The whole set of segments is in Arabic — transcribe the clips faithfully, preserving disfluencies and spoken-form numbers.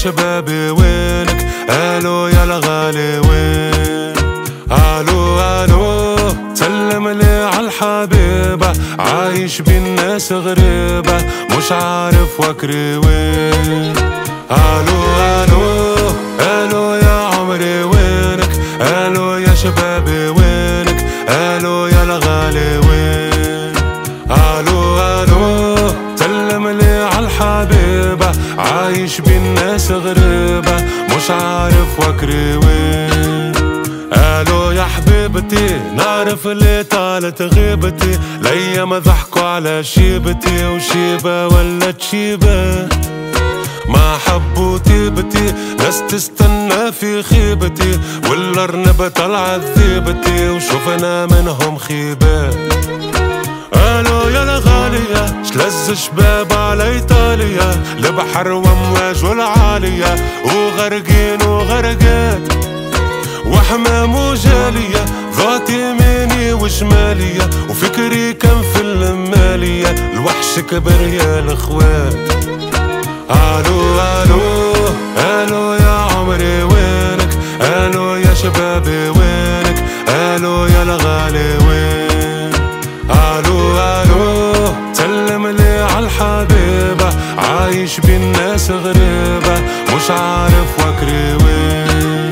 شبابي وينك؟ الو يا الغالي وين؟ الو الو سلم لي عالحبيبة، عايش بالناس غريبة مش عارف وكري وين. الو الو الو يا عمري وينك؟ الو يا شبابي وينك؟ الو يا الغالي وين؟ الو الو سلم لي عالحبيبة، عايش بالناس غريبة مش عارف وكري وين. الو يا حبيبتي نعرف اللي طالت غيبتي، الايام ضحكوا على شيبتي وشيبة ولت شيبة، ما حبوا طيبتي ناس تستنى في خيبتي، والارنب طلعت ذيبتي وشوفنا منهم خيبة. الو يا الغالية شلز شباب على ايطاليا، البحر وامواج والعالية وغرقين وغرقات وحمام وجالية، ضغط يميني وشمالية وفكري كان في المالية، الوحش كبر يا الاخوات. الو الو الو يا عمري وينك؟ الو يا شبابي وينك؟ الو يا الغالي وين؟ الو الو سلم لي عالحبيبة، عايش بالناس غريبة مش عارف وكري وين.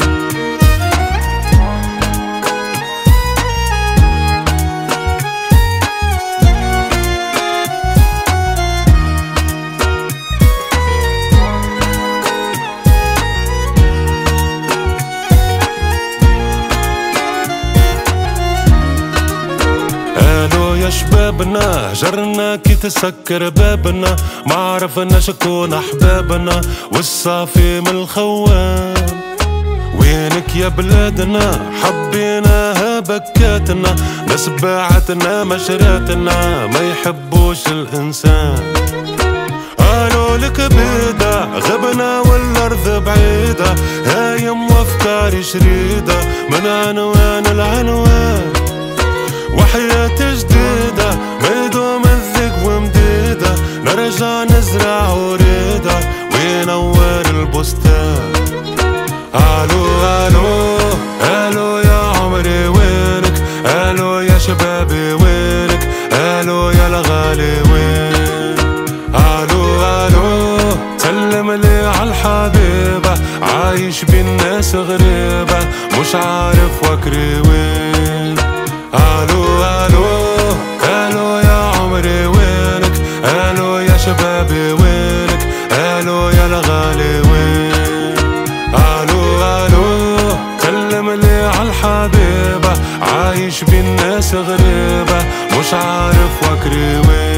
يا شبابنا هجرنا كي تسكر بابنا، ما عرفنا شكون احبابنا والصافي من الخوان. وينك يا بلادنا حبيناها بكاتنا، ناس باعتنا مشراتنا ما يحبوش الانسان. قالوا لك بيدا غبنا والارض بعيدة، هايم وافكاري شريدة من عنوان العنوان، وحياة جديدة ميدوم الذق ومديدة، نرجع نزرع وريدة وينور البستان. الو الو الو يا عمري وينك؟ الو يا شبابي وينك؟ الو يا الغالي وين؟ الو الو سلم لي عالحبيبة، عايش بالناس غريبة مش عارف وكري وين. الو الو الو يا عمري وينك؟ الو يا شبابي وينك؟ الو يا الغالي وين؟ الو الو سلم لي عالحبيبة، عايش بالناس غريبة مش عارف وكري وين.